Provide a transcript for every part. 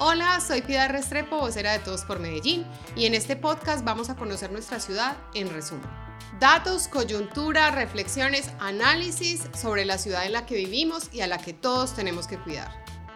Hola, soy Piedad Restrepo, vocera de Todos por Medellín, y en este podcast vamos a conocer nuestra ciudad en resumen. Datos, coyuntura, reflexiones, análisis sobre la ciudad en la que vivimos y a la que todos tenemos que cuidar.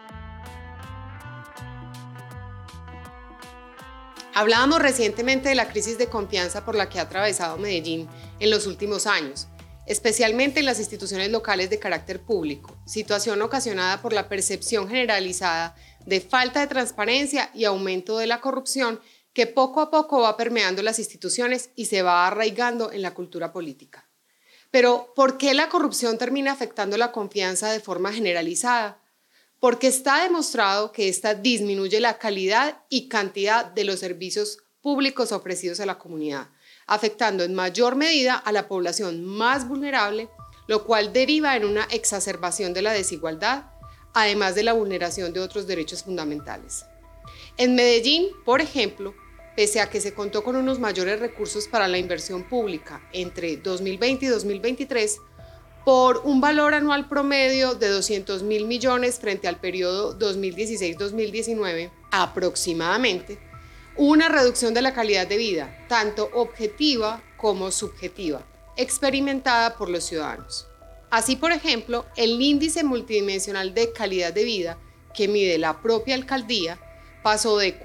Hablábamos recientemente de la crisis de confianza por la que ha atravesado Medellín en los últimos años, especialmente en las instituciones locales de carácter público, situación ocasionada por la percepción generalizada de falta de transparencia y aumento de la corrupción que poco a poco va permeando las instituciones y se va arraigando en la cultura política. Pero, ¿por qué la corrupción termina afectando la confianza de forma generalizada? Porque está demostrado que esta disminuye la calidad y cantidad de los servicios públicos ofrecidos a la comunidad, afectando en mayor medida a la población más vulnerable, lo cual deriva en una exacerbación de la desigualdad, además de la vulneración de otros derechos fundamentales. En Medellín, por ejemplo, pese a que se contó con unos mayores recursos para la inversión pública entre 2020 y 2023, por un valor anual promedio de 200.000 millones frente al periodo 2016-2019, aproximadamente, hubo una reducción de la calidad de vida, tanto objetiva como subjetiva, experimentada por los ciudadanos. Así, por ejemplo, el índice multidimensional de calidad de vida que mide la propia alcaldía pasó de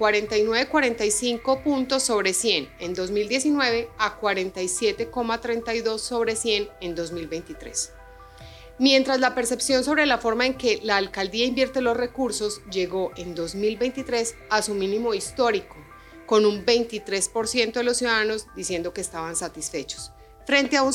49,45 puntos sobre 100 en 2019 a 47,32 sobre 100 en 2023. Mientras la percepción sobre la forma en que la alcaldía invierte los recursos llegó en 2023 a su mínimo histórico, con un 23% de los ciudadanos diciendo que estaban satisfechos, frente a un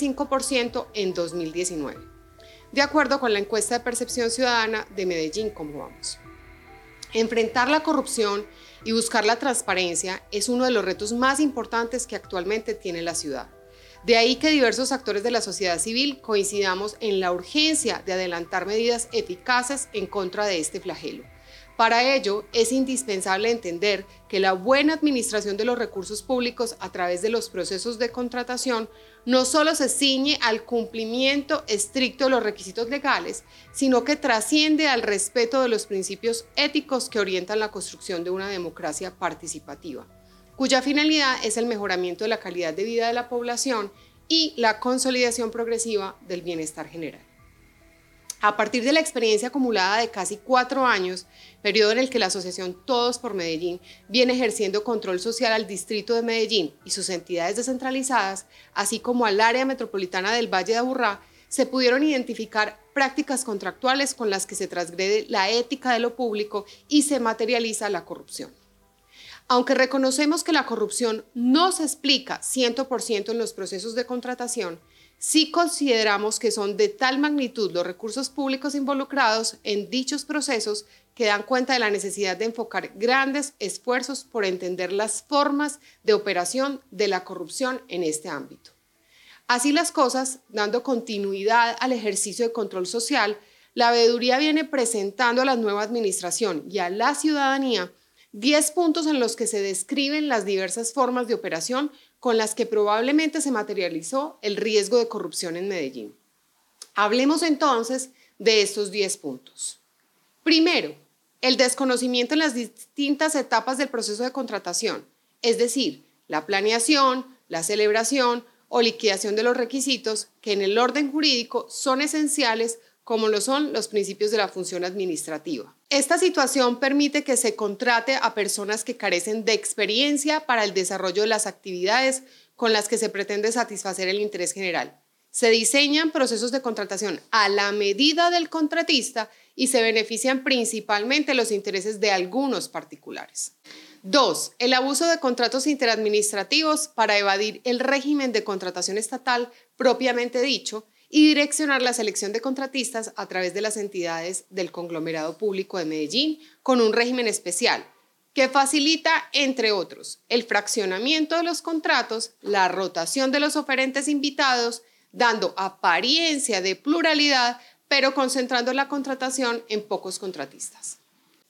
65% en 2019, de acuerdo con la encuesta de percepción ciudadana de Medellín, ¿Cómo vamos? Enfrentar la corrupción y buscar la transparencia es uno de los retos más importantes que actualmente tiene la ciudad. De ahí que diversos actores de la sociedad civil coincidamos en la urgencia de adelantar medidas eficaces en contra de este flagelo. Para ello, es indispensable entender que la buena administración de los recursos públicos a través de los procesos de contratación no solo se ciñe al cumplimiento estricto de los requisitos legales, sino que trasciende al respeto de los principios éticos que orientan la construcción de una democracia participativa, cuya finalidad es el mejoramiento de la calidad de vida de la población y la consolidación progresiva del bienestar general. A partir de la experiencia acumulada de casi 4 años, periodo en el que la Asociación Todos por Medellín viene ejerciendo control social al Distrito de Medellín y sus entidades descentralizadas, así como al área metropolitana del Valle de Aburrá, se pudieron identificar prácticas contractuales con las que se transgrede la ética de lo público y se materializa la corrupción. Aunque reconocemos que la corrupción no se explica 100% en los procesos de contratación, sí consideramos que son de tal magnitud los recursos públicos involucrados en dichos procesos que dan cuenta de la necesidad de enfocar grandes esfuerzos por entender las formas de operación de la corrupción en este ámbito. Así las cosas, dando continuidad al ejercicio de control social, la veeduría viene presentando a la nueva administración y a la ciudadanía 10 puntos en los que se describen las diversas formas de operación con las que probablemente se materializó el riesgo de corrupción en Medellín. Hablemos entonces de estos 10 puntos. Primero, el desconocimiento en las distintas etapas del proceso de contratación, es decir, la planeación, la celebración o liquidación de los requisitos que en el orden jurídico son esenciales como lo son los principios de la función administrativa. Esta situación permite que se contrate a personas que carecen de experiencia para el desarrollo de las actividades con las que se pretende satisfacer el interés general. Se diseñan procesos de contratación a la medida del contratista y se benefician principalmente los intereses de algunos particulares. 2. El abuso de contratos interadministrativos para evadir el régimen de contratación estatal propiamente dicho y direccionar la selección de contratistas a través de las entidades del conglomerado público de Medellín con un régimen especial que facilita, entre otros, el fraccionamiento de los contratos, la rotación de los oferentes invitados, dando apariencia de pluralidad, pero concentrando la contratación en pocos contratistas.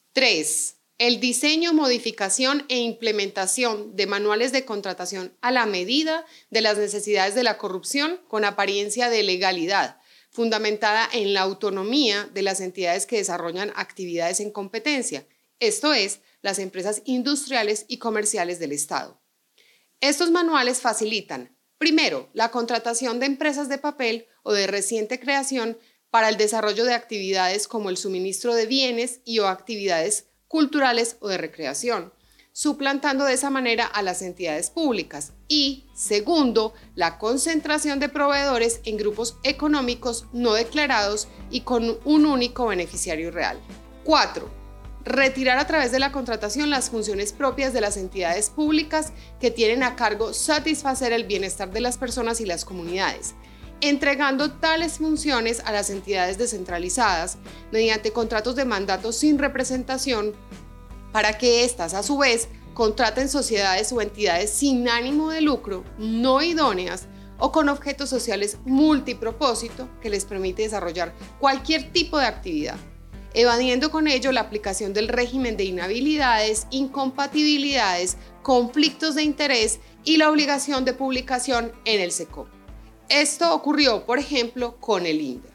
3. El diseño, modificación e implementación de manuales de contratación a la medida de las necesidades de la corrupción con apariencia de legalidad, fundamentada en la autonomía de las entidades que desarrollan actividades en competencia esto es, las empresas industriales y comerciales del Estado. Estos manuales facilitan, primero, la contratación de empresas de papel o de reciente creación para el desarrollo de actividades como el suministro de bienes y o actividades culturales o de recreación, suplantando de esa manera a las entidades públicas. Y, segundo, la concentración de proveedores en grupos económicos no declarados y con un único beneficiario real. 4. Retirar a través de la contratación las funciones propias de las entidades públicas que tienen a cargo satisfacer el bienestar de las personas y las comunidades, entregando tales funciones a las entidades descentralizadas mediante contratos de mandato sin representación para que éstas, a su vez, contraten sociedades o entidades sin ánimo de lucro, no idóneas o con objetos sociales multipropósito que les permite desarrollar cualquier tipo de actividad, evadiendo con ello la aplicación del régimen de inhabilidades, incompatibilidades, conflictos de interés y la obligación de publicación en el SECOP. Esto ocurrió, por ejemplo, con el INDER.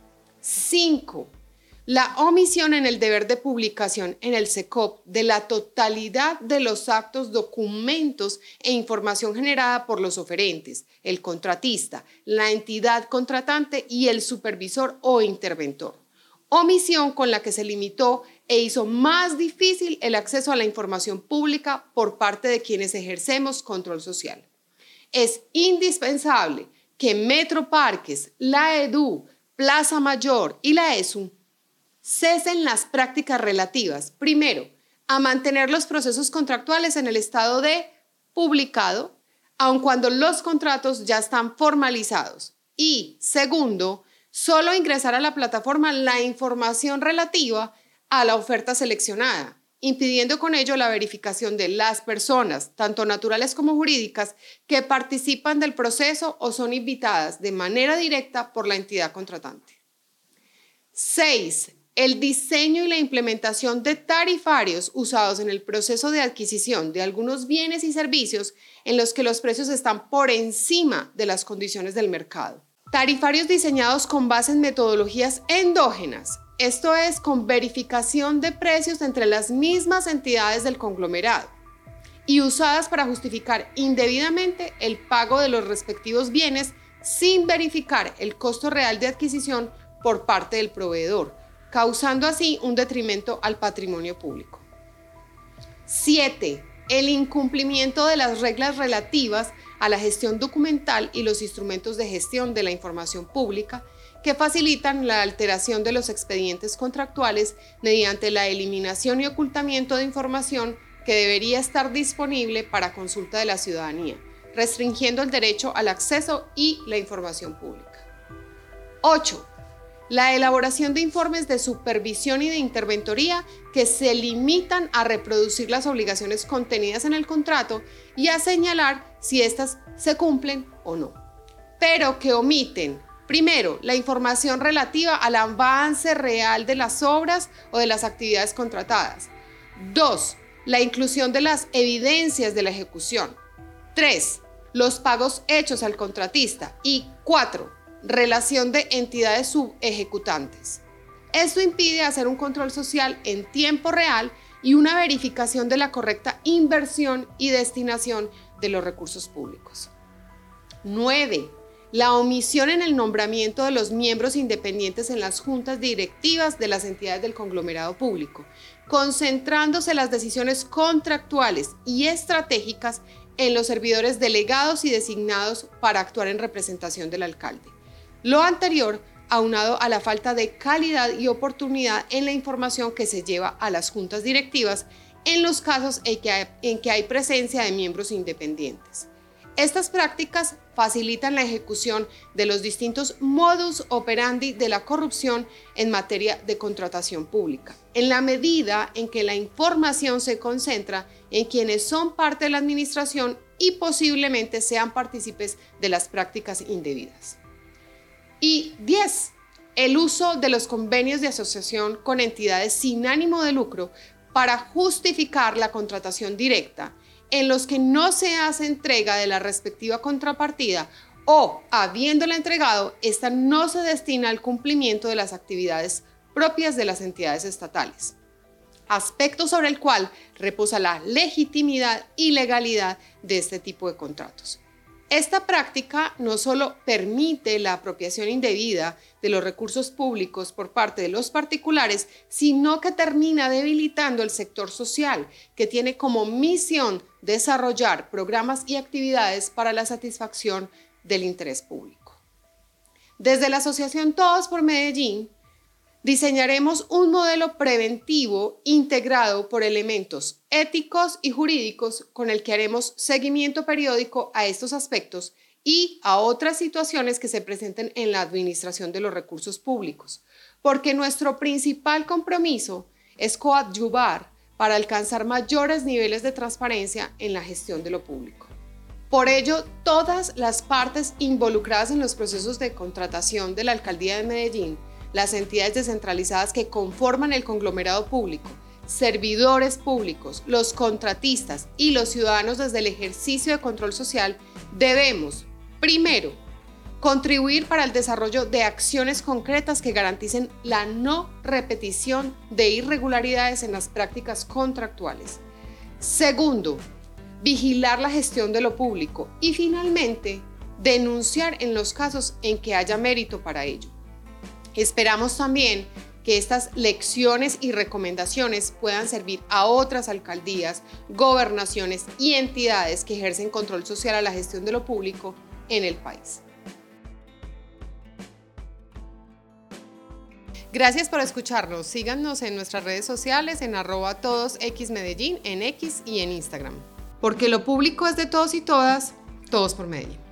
5. La omisión en el deber de publicación en el SECOP de la totalidad de los actos, documentos e información generada por los oferentes, el contratista, la entidad contratante y el supervisor o interventor. Omisión con la que se limitó e hizo más difícil el acceso a la información pública por parte de quienes ejercemos control social. Es indispensable que Metroparques, la EDU, Plaza Mayor y la ESU cesen las prácticas relativas, primero, a mantener los procesos contractuales en el estado de publicado, aun cuando los contratos ya están formalizados. Y, segundo, solo ingresar a la plataforma la información relativa a la oferta seleccionada, impidiendo con ello la verificación de las personas, tanto naturales como jurídicas, que participan del proceso o son invitadas de manera directa por la entidad contratante. 6. El diseño y la implementación de tarifarios usados en el proceso de adquisición de algunos bienes y servicios en los que los precios están por encima de las condiciones del mercado. Tarifarios diseñados con base en metodologías endógenas, esto es, con verificación de precios entre las mismas entidades del conglomerado y usadas para justificar indebidamente el pago de los respectivos bienes sin verificar el costo real de adquisición por parte del proveedor, causando así un detrimento al patrimonio público. 7. El incumplimiento de las reglas relativas a la gestión documental y los instrumentos de gestión de la información pública que facilitan la alteración de los expedientes contractuales mediante la eliminación y ocultamiento de información que debería estar disponible para consulta de la ciudadanía, restringiendo el derecho al acceso y la información pública. 8. La elaboración de informes de supervisión y de interventoría que se limitan a reproducir las obligaciones contenidas en el contrato y a señalar si éstas se cumplen o no, pero que omiten, primero, la información relativa al avance real de las obras o de las actividades contratadas. 2. La inclusión de las evidencias de la ejecución. 3. Los pagos hechos al contratista. Y 4. Relación de entidades subejecutantes. Esto impide hacer un control social en tiempo real y una verificación de la correcta inversión y destinación de los recursos públicos. 9. La omisión en el nombramiento de los miembros independientes en las juntas directivas de las entidades del conglomerado público, concentrándose las decisiones contractuales y estratégicas en los servidores delegados y designados para actuar en representación del alcalde. Lo anterior, aunado a la falta de calidad y oportunidad en la información que se lleva a las juntas directivas en los casos en que hay presencia de miembros independientes. Estas prácticas facilitan la ejecución de los distintos modus operandi de la corrupción en materia de contratación pública, en la medida en que la información se concentra en quienes son parte de la administración y posiblemente sean partícipes de las prácticas indebidas. Y 10. El uso de los convenios de asociación con entidades sin ánimo de lucro para justificar la contratación directa, en los que no se hace entrega de la respectiva contrapartida o, habiéndola entregado, esta no se destina al cumplimiento de las actividades propias de las entidades estatales. aspecto sobre el cual reposa la legitimidad y legalidad de este tipo de contratos. Esta práctica no solo permite la apropiación indebida de los recursos públicos por parte de los particulares, sino que termina debilitando el sector social, que tiene como misión desarrollar programas y actividades para la satisfacción del interés público. Desde la Asociación Todos por Medellín, diseñaremos un modelo preventivo integrado por elementos éticos y jurídicos con el que haremos seguimiento periódico a estos aspectos y a otras situaciones que se presenten en la administración de los recursos públicos, porque nuestro principal compromiso es coadyuvar para alcanzar mayores niveles de transparencia en la gestión de lo público. Por ello, todas las partes involucradas en los procesos de contratación de la Alcaldía de Medellín, las entidades descentralizadas que conforman el conglomerado público, servidores públicos, los contratistas y los ciudadanos desde el ejercicio de control social, debemos, primero, contribuir para el desarrollo de acciones concretas que garanticen la no repetición de irregularidades en las prácticas contractuales. Segundo, vigilar la gestión de lo público y finalmente, denunciar en los casos en que haya mérito para ello. Esperamos también que estas lecciones y recomendaciones puedan servir a otras alcaldías, gobernaciones y entidades que ejercen control social a la gestión de lo público en el país. Gracias por escucharnos. Síganos en nuestras redes sociales en @todosxmedellín en X y en Instagram. Porque lo público es de todos y todas, todos por Medellín.